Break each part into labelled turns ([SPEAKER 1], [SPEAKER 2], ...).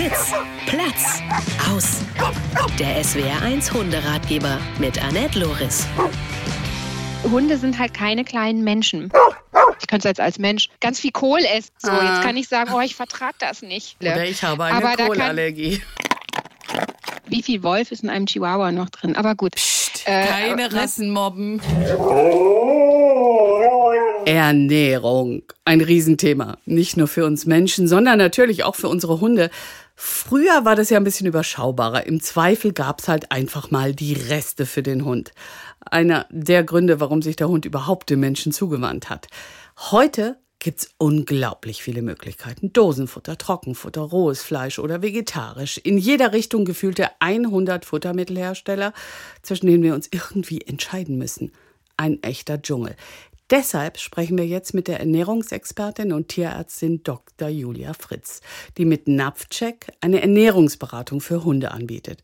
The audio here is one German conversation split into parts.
[SPEAKER 1] Sitz, Platz, aus. Der SWR1 Hunderatgeber mit Annette Loris.
[SPEAKER 2] Hunde sind halt keine kleinen Menschen. Ich könnte jetzt als Mensch ganz viel Kohl essen. So, jetzt kann ich sagen, ich vertrage das nicht.
[SPEAKER 3] Oder ich habe eine Kohlallergie.
[SPEAKER 2] Wie viel Wolf ist in einem Chihuahua noch drin? Aber gut.
[SPEAKER 3] Psst, keine Rassenmobben. Ernährung, ein Riesenthema. Nicht nur für uns Menschen, sondern natürlich auch für unsere Hunde. Früher war das ja ein bisschen überschaubarer. Im Zweifel gab's halt einfach mal die Reste für den Hund. Einer der Gründe, warum sich der Hund überhaupt dem Menschen zugewandt hat. Heute gibt's unglaublich viele Möglichkeiten. Dosenfutter, Trockenfutter, rohes Fleisch oder vegetarisch. In jeder Richtung gefühlte 100 Futtermittelhersteller, zwischen denen wir uns irgendwie entscheiden müssen. Ein echter Dschungel. Deshalb sprechen wir jetzt mit der Ernährungsexpertin und Tierärztin Dr. Julia Fritz, die mit Napfcheck eine Ernährungsberatung für Hunde anbietet.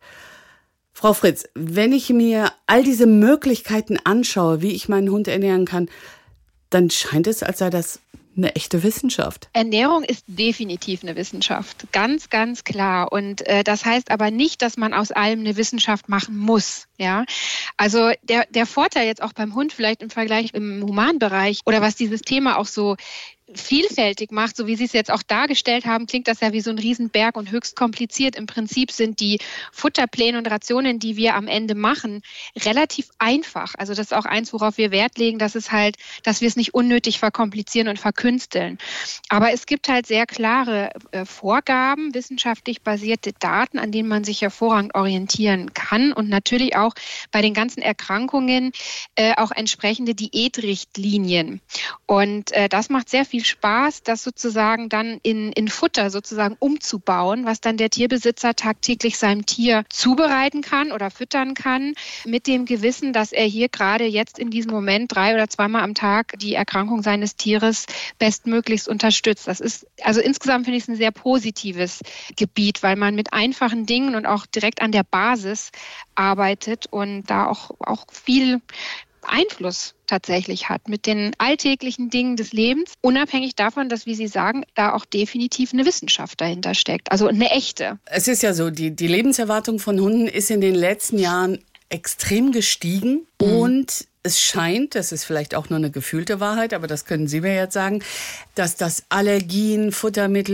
[SPEAKER 3] Frau Fritz, wenn ich mir all diese Möglichkeiten anschaue, wie ich meinen Hund ernähren kann, dann scheint es, als sei das eine echte Wissenschaft.
[SPEAKER 2] Ernährung ist definitiv eine Wissenschaft, ganz, ganz klar. Und das heißt aber nicht, dass man aus allem eine Wissenschaft machen muss. Ja, also der Vorteil jetzt auch beim Hund vielleicht im Vergleich im Humanbereich oder was dieses Thema auch so vielfältig macht, so wie Sie es jetzt auch dargestellt haben, klingt das ja wie so ein Riesenberg und höchst kompliziert. Im Prinzip sind die Futterpläne und Rationen, die wir am Ende machen, relativ einfach. Also das ist auch eins, worauf wir Wert legen, dass wir es nicht unnötig verkomplizieren und verkünsteln. Aber es gibt halt sehr klare Vorgaben, wissenschaftlich basierte Daten, an denen man sich hervorragend orientieren kann und natürlich auch bei den ganzen Erkrankungen auch entsprechende Diätrichtlinien. Und das macht sehr viel Spaß, das sozusagen dann in Futter sozusagen umzubauen, was dann der Tierbesitzer tagtäglich seinem Tier zubereiten kann oder füttern kann, mit dem Gewissen, dass er hier gerade jetzt in diesem Moment 3 oder 2-mal am Tag die Erkrankung seines Tieres bestmöglichst unterstützt. Das ist, also insgesamt finde ich es ein sehr positives Gebiet, weil man mit einfachen Dingen und auch direkt an der Basis arbeitet und da auch viel Einfluss tatsächlich hat mit den alltäglichen Dingen des Lebens, unabhängig davon, dass, wie Sie sagen, da auch definitiv eine Wissenschaft dahinter steckt, also eine echte.
[SPEAKER 3] Es ist ja so, die Lebenserwartung von Hunden ist in den letzten Jahren extrem gestiegen und es scheint, das ist vielleicht auch nur eine gefühlte Wahrheit, aber das können Sie mir jetzt sagen, dass das Allergien, Futtermittel,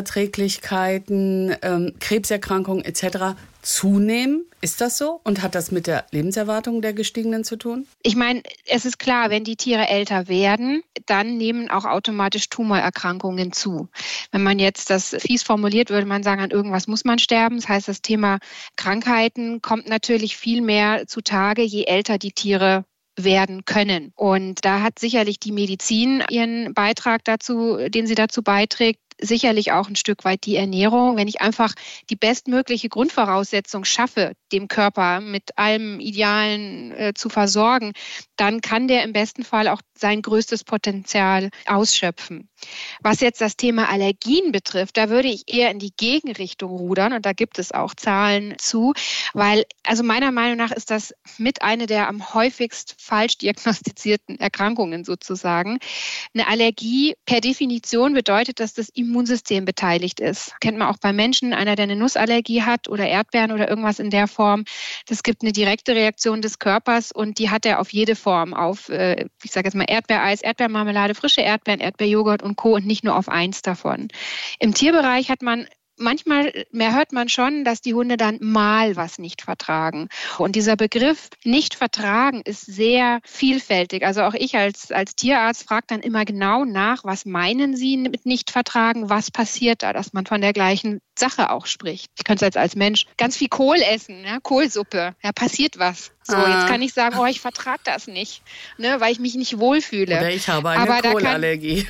[SPEAKER 3] Unverträglichkeiten, Krebserkrankungen etc. zunehmen. Ist das so? Und hat das mit der Lebenserwartung der Gestiegenen zu tun?
[SPEAKER 2] Ich meine, es ist klar, wenn die Tiere älter werden, dann nehmen auch automatisch Tumorerkrankungen zu. Wenn man jetzt das fies formuliert, würde man sagen, an irgendwas muss man sterben. Das heißt, das Thema Krankheiten kommt natürlich viel mehr zutage, je älter die Tiere werden können. Und da hat sicherlich die Medizin ihren Beitrag dazu, den sie dazu beiträgt, sicherlich auch ein Stück weit die Ernährung. Wenn ich einfach die bestmögliche Grundvoraussetzung schaffe, dem Körper mit allem Idealen zu versorgen, dann kann der im besten Fall auch sein größtes Potenzial ausschöpfen. Was jetzt das Thema Allergien betrifft, da würde ich eher in die Gegenrichtung rudern und da gibt es auch Zahlen zu, weil also meiner Meinung nach ist das mit eine der am häufigst falsch diagnostizierten Erkrankungen sozusagen. Eine Allergie per Definition bedeutet, dass das Immunsystem beteiligt ist. Kennt man auch bei Menschen, einer, der eine Nussallergie hat oder Erdbeeren oder irgendwas in der Form. Das gibt eine direkte Reaktion des Körpers und die hat er auf jede Form, auf, ich sage jetzt mal Erdbeereis, Erdbeermarmelade, frische Erdbeeren, Erdbeerjoghurt und Co. und nicht nur auf eins davon. Im Tierbereich hat man manchmal hört man schon, dass die Hunde dann mal was nicht vertragen. Und dieser Begriff nicht vertragen ist sehr vielfältig. Also auch ich als Tierarzt frage dann immer genau nach, was meinen Sie mit nicht vertragen, was passiert da, dass man von der gleichen Sache auch spricht. Ich könnte jetzt als Mensch ganz viel Kohl essen, ja, Kohlsuppe, ja, passiert was. So, jetzt kann ich sagen, ich vertrage das nicht, ne, weil ich mich nicht wohlfühle.
[SPEAKER 3] Oder ich habe eine Kohlallergie.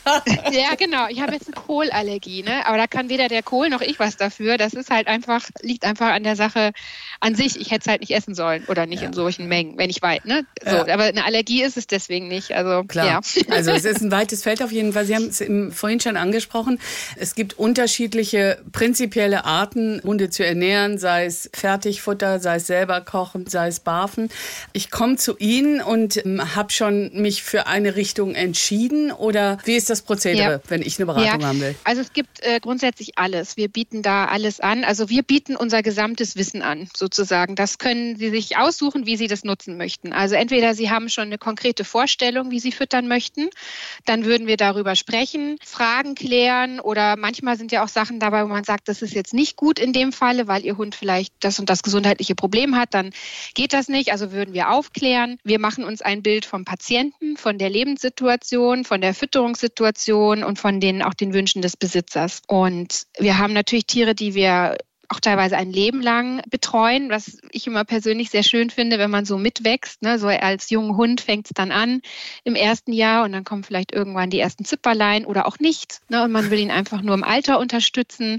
[SPEAKER 2] Ja, genau, ich habe jetzt eine Kohlallergie, ne, aber da kann weder der Kohl noch ich was dafür. Das ist halt liegt einfach an der Sache an sich. Ich hätte es halt nicht essen sollen oder nicht in solchen Mengen, wenn ich weiß, ne. So, aber eine Allergie ist es deswegen nicht. Also,
[SPEAKER 3] klar.
[SPEAKER 2] Ja.
[SPEAKER 3] Also es ist ein weites Feld auf jeden Fall. Sie haben es vorhin schon angesprochen. Es gibt unterschiedliche prinzipielle Arten, Hunde zu ernähren, sei es Fertigfutter, sei es selber kochen, sei es barfen. Ich komme zu Ihnen und habe schon mich für eine Richtung entschieden, oder wie ist das Prozedere, wenn ich eine Beratung haben will?
[SPEAKER 2] Also es gibt grundsätzlich alles. Wir bieten da alles an. Also wir bieten unser gesamtes Wissen an, sozusagen. Das können Sie sich aussuchen, wie Sie das nutzen möchten. Also entweder Sie haben schon eine konkrete Vorstellung, wie Sie füttern möchten, dann würden wir darüber sprechen, Fragen klären, oder manchmal sind ja auch Sachen dabei, wo man sagt, das ist jetzt nicht gut in dem Falle, weil Ihr Hund vielleicht das und das gesundheitliche Problem hat, dann geht das nicht. Also würden wir aufklären. Wir machen uns ein Bild vom Patienten, von der Lebenssituation, von der Fütterungssituation und von auch den Wünschen des Besitzers. Und wir haben natürlich Tiere, die wir auch teilweise ein Leben lang betreuen, was ich immer persönlich sehr schön finde, wenn man so mitwächst. Ne? So als junger Hund fängt es dann an im ersten Jahr und dann kommen vielleicht irgendwann die ersten Zipperlein oder auch nicht. Ne? Und man will ihn einfach nur im Alter unterstützen.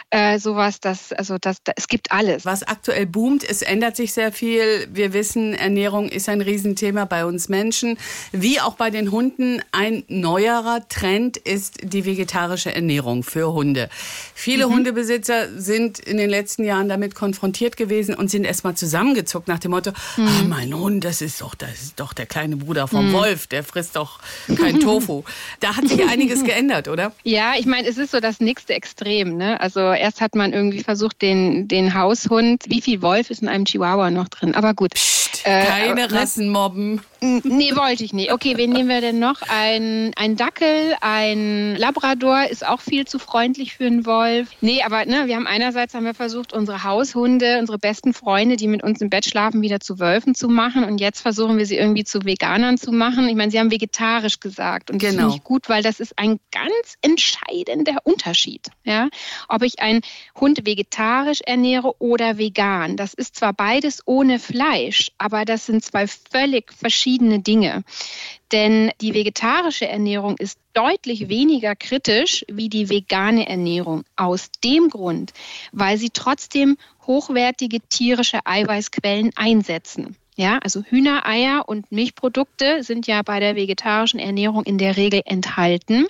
[SPEAKER 2] Es gibt alles.
[SPEAKER 3] Was aktuell boomt, es ändert sich sehr viel. Wir wissen, Ernährung ist ein Riesenthema bei uns Menschen, wie auch bei den Hunden. Ein neuerer Trend ist die vegetarische Ernährung für Hunde. Viele Hundebesitzer sind in den letzten Jahren damit konfrontiert gewesen und sind erstmal zusammengezuckt nach dem Motto, mein Hund, das ist doch der kleine Bruder vom Wolf, der frisst doch kein Tofu. Da hat sich einiges geändert, oder?
[SPEAKER 2] Ja, ich meine, es ist so das nächste Extrem. Ne? Also erst hat man irgendwie versucht, den Haushund, wie viel Wolf ist in einem Chihuahua noch drin? Aber gut.
[SPEAKER 3] Psst, keine Rassen mobben.
[SPEAKER 2] Nee, wollte ich nicht. Okay, wen nehmen wir denn noch? Ein Dackel, ein Labrador ist auch viel zu freundlich für einen Wolf. Nee, aber wir haben wir versucht, unsere Haushunde, unsere besten Freunde, die mit uns im Bett schlafen, wieder zu Wölfen zu machen. Und jetzt versuchen wir sie irgendwie zu Veganern zu machen. Ich meine, Sie haben vegetarisch gesagt. Und das finde ich gut, weil das ist ein ganz entscheidender Unterschied. Ja? Ob ich einen Hund vegetarisch ernähre oder vegan. Das ist zwar beides ohne Fleisch, aber das sind zwei völlig verschiedene Dinge. Denn die vegetarische Ernährung ist deutlich weniger kritisch wie die vegane Ernährung. Aus dem Grund, weil sie trotzdem hochwertige tierische Eiweißquellen einsetzen. Ja, also Hühnereier und Milchprodukte sind ja bei der vegetarischen Ernährung in der Regel enthalten.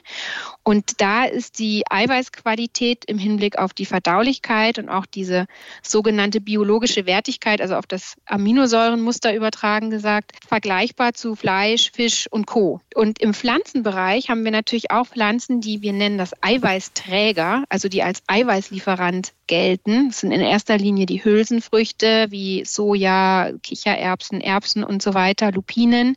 [SPEAKER 2] Und da ist die Eiweißqualität im Hinblick auf die Verdaulichkeit und auch diese sogenannte biologische Wertigkeit, also auf das Aminosäurenmuster übertragen gesagt, vergleichbar zu Fleisch, Fisch und Co. Und im Pflanzenbereich haben wir natürlich auch Pflanzen, die wir nennen das Eiweißträger, also die als Eiweißlieferant gelten. Das sind in erster Linie die Hülsenfrüchte wie Soja, Kichererbsen, Erbsen und so weiter, Lupinen.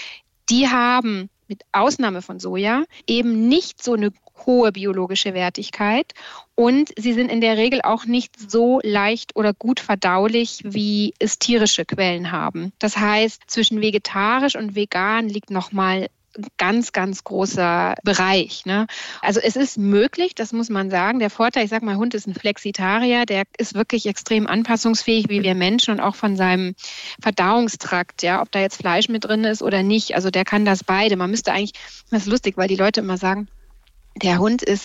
[SPEAKER 2] Die haben mit Ausnahme von Soja eben nicht so eine hohe biologische Wertigkeit und sie sind in der Regel auch nicht so leicht oder gut verdaulich, wie es tierische Quellen haben. Das heißt, zwischen vegetarisch und vegan liegt nochmal ein ganz, ganz großer Bereich. Ne? Also es ist möglich, das muss man sagen. Der Vorteil, ich sage mal, Hund ist ein Flexitarier, der ist wirklich extrem anpassungsfähig wie wir Menschen und auch von seinem Verdauungstrakt, ja, ob da jetzt Fleisch mit drin ist oder nicht. Also der kann das beide. Man müsste eigentlich, das ist lustig, weil die Leute immer sagen, der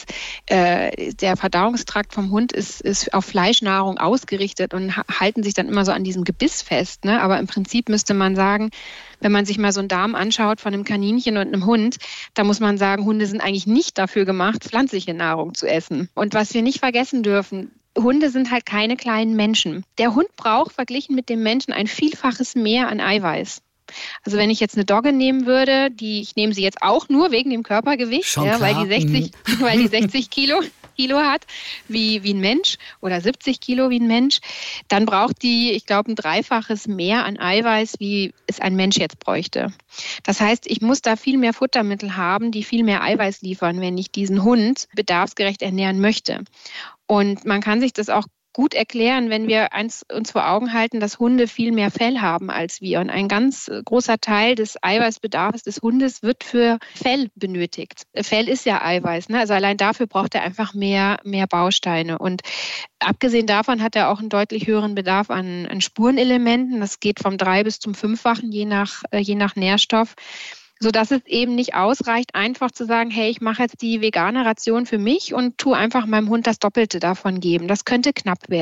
[SPEAKER 2] Verdauungstrakt vom Hund ist auf Fleischnahrung ausgerichtet und halten sich dann immer so an diesem Gebiss fest. Ne? Aber im Prinzip müsste man sagen, wenn man sich mal so einen Darm anschaut von einem Kaninchen und einem Hund, da muss man sagen, Hunde sind eigentlich nicht dafür gemacht, pflanzliche Nahrung zu essen. Und was wir nicht vergessen dürfen, Hunde sind halt keine kleinen Menschen. Der Hund braucht verglichen mit dem Menschen ein Vielfaches mehr an Eiweiß. Also wenn ich jetzt eine Dogge nehmen würde, ich nehme sie jetzt auch nur wegen dem Körpergewicht, ja, weil die 60 Kilo hat, wie ein Mensch oder 70 Kilo wie ein Mensch, dann braucht die, ich glaube, ein Dreifaches mehr an Eiweiß, wie es ein Mensch jetzt bräuchte. Das heißt, ich muss da viel mehr Futtermittel haben, die viel mehr Eiweiß liefern, wenn ich diesen Hund bedarfsgerecht ernähren möchte. Und man kann sich das auch gut erklären, wenn wir uns vor Augen halten, dass Hunde viel mehr Fell haben als wir. Und ein ganz großer Teil des Eiweißbedarfs des Hundes wird für Fell benötigt. Fell ist ja Eiweiß, ne? Also allein dafür braucht er einfach mehr Bausteine. Und abgesehen davon hat er auch einen deutlich höheren Bedarf an Spurenelementen. Das geht vom 3- bis zum 5-fachen, je nach Nährstoff. Sodass es eben nicht ausreicht, einfach zu sagen, hey, ich mache jetzt die vegane Ration für mich und tue einfach meinem Hund das Doppelte davon geben. Das könnte knapp werden.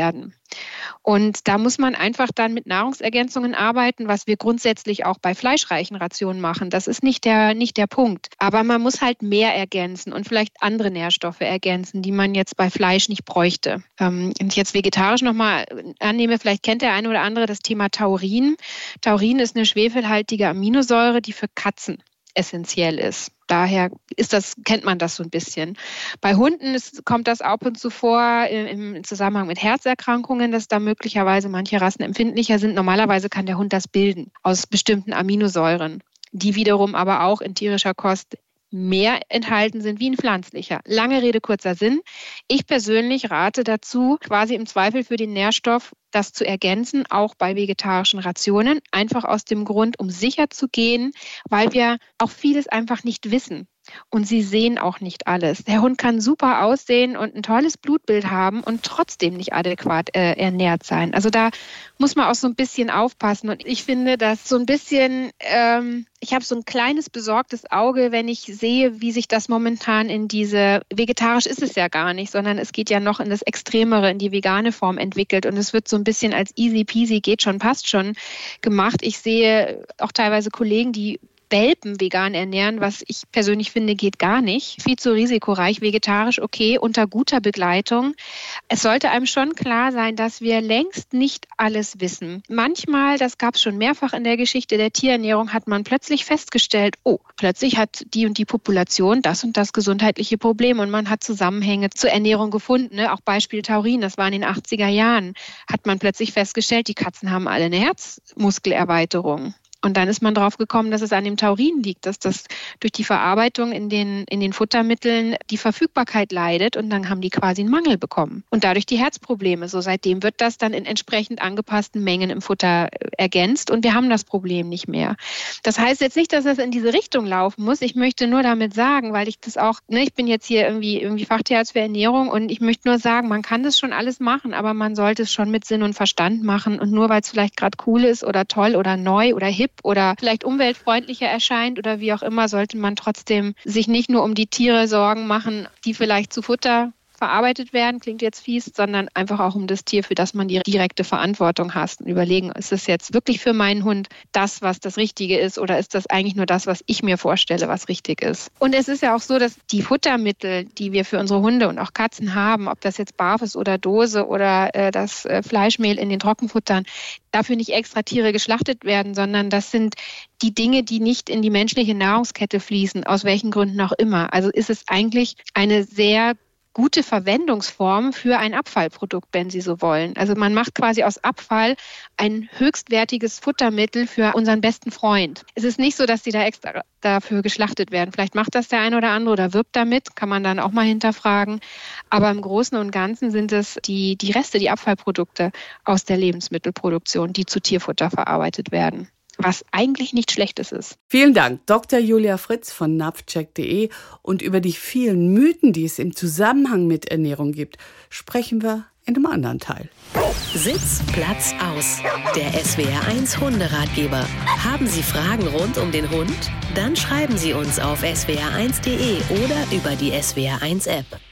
[SPEAKER 2] Und da muss man einfach dann mit Nahrungsergänzungen arbeiten, was wir grundsätzlich auch bei fleischreichen Rationen machen. Das ist nicht der Punkt. Aber man muss halt mehr ergänzen und vielleicht andere Nährstoffe ergänzen, die man jetzt bei Fleisch nicht bräuchte. Wenn ich jetzt vegetarisch nochmal annehme, vielleicht kennt der eine oder andere das Thema Taurin. Taurin ist eine schwefelhaltige Aminosäure, die für Katzen essentiell ist. Daher kennt man das so ein bisschen. Bei Hunden kommt das ab und zu vor im Zusammenhang mit Herzerkrankungen, dass da möglicherweise manche Rassen empfindlicher sind. Normalerweise kann der Hund das bilden aus bestimmten Aminosäuren, die wiederum aber auch in tierischer Kost mehr enthalten sind wie in pflanzlicher. Lange Rede, kurzer Sinn. Ich persönlich rate dazu, quasi im Zweifel für den Nährstoff das zu ergänzen, auch bei vegetarischen Rationen. Einfach aus dem Grund, um sicher zu gehen, weil wir auch vieles einfach nicht wissen. Und sie sehen auch nicht alles. Der Hund kann super aussehen und ein tolles Blutbild haben und trotzdem nicht adäquat ernährt sein. Also da muss man auch so ein bisschen aufpassen. Und ich finde, dass so ein bisschen, ich habe so ein kleines besorgtes Auge, wenn ich sehe, wie sich das momentan vegetarisch ist es ja gar nicht, sondern es geht ja noch in das Extremere, in die vegane Form entwickelt. Und es wird so ein bisschen als easy peasy, geht schon, passt schon gemacht. Ich sehe auch teilweise Kollegen, die Welpen vegan ernähren, was ich persönlich finde, geht gar nicht. Viel zu risikoreich, vegetarisch okay, unter guter Begleitung. Es sollte einem schon klar sein, dass wir längst nicht alles wissen. Manchmal, das gab es schon mehrfach in der Geschichte der Tierernährung, hat man plötzlich festgestellt, plötzlich hat die und die Population das und das gesundheitliche Problem und man hat Zusammenhänge zur Ernährung gefunden. Ne? Auch Beispiel Taurin, das war in den 80er Jahren, hat man plötzlich festgestellt, die Katzen haben alle eine Herzmuskelerweiterung. Und dann ist man drauf gekommen, dass es an dem Taurin liegt, dass das durch die Verarbeitung in den Futtermitteln die Verfügbarkeit leidet und dann haben die quasi einen Mangel bekommen. Und dadurch die Herzprobleme. So seitdem wird das dann in entsprechend angepassten Mengen im Futter ergänzt und wir haben das Problem nicht mehr. Das heißt jetzt nicht, dass das in diese Richtung laufen muss. Ich möchte nur damit sagen, weil ich das auch, ich bin jetzt hier irgendwie Fachtierarzt für Ernährung und ich möchte nur sagen, man kann das schon alles machen, aber man sollte es schon mit Sinn und Verstand machen und nur weil es vielleicht gerade cool ist oder toll oder neu oder hip oder vielleicht umweltfreundlicher erscheint oder wie auch immer, sollte man trotzdem sich nicht nur um die Tiere Sorgen machen, die vielleicht zu Futter verarbeitet werden, klingt jetzt fies, sondern einfach auch um das Tier, für das man die direkte Verantwortung hat und überlegen, ist es jetzt wirklich für meinen Hund das, was das Richtige ist oder ist das eigentlich nur das, was ich mir vorstelle, was richtig ist. Und es ist ja auch so, dass die Futtermittel, die wir für unsere Hunde und auch Katzen haben, ob das jetzt Barf ist oder Dose oder das Fleischmehl in den Trockenfuttern, dafür nicht extra Tiere geschlachtet werden, sondern das sind die Dinge, die nicht in die menschliche Nahrungskette fließen, aus welchen Gründen auch immer. Also ist es eigentlich eine sehr gute Verwendungsform für ein Abfallprodukt, wenn Sie so wollen. Also man macht quasi aus Abfall ein höchstwertiges Futtermittel für unseren besten Freund. Es ist nicht so, dass die da extra dafür geschlachtet werden. Vielleicht macht das der eine oder andere oder wirbt damit, kann man dann auch mal hinterfragen. Aber im Großen und Ganzen sind es die Reste, die Abfallprodukte aus der Lebensmittelproduktion, die zu Tierfutter verarbeitet werden. Was eigentlich nichts Schlechtes ist.
[SPEAKER 3] Vielen Dank, Dr. Julia Fritz von napfcheck.de. Und über die vielen Mythen, die es im Zusammenhang mit Ernährung gibt, sprechen wir in einem anderen Teil.
[SPEAKER 1] Sitz, Platz, aus. Der SWR1 Hunderatgeber. Haben Sie Fragen rund um den Hund? Dann schreiben Sie uns auf swr1.de oder über die SWR1 App.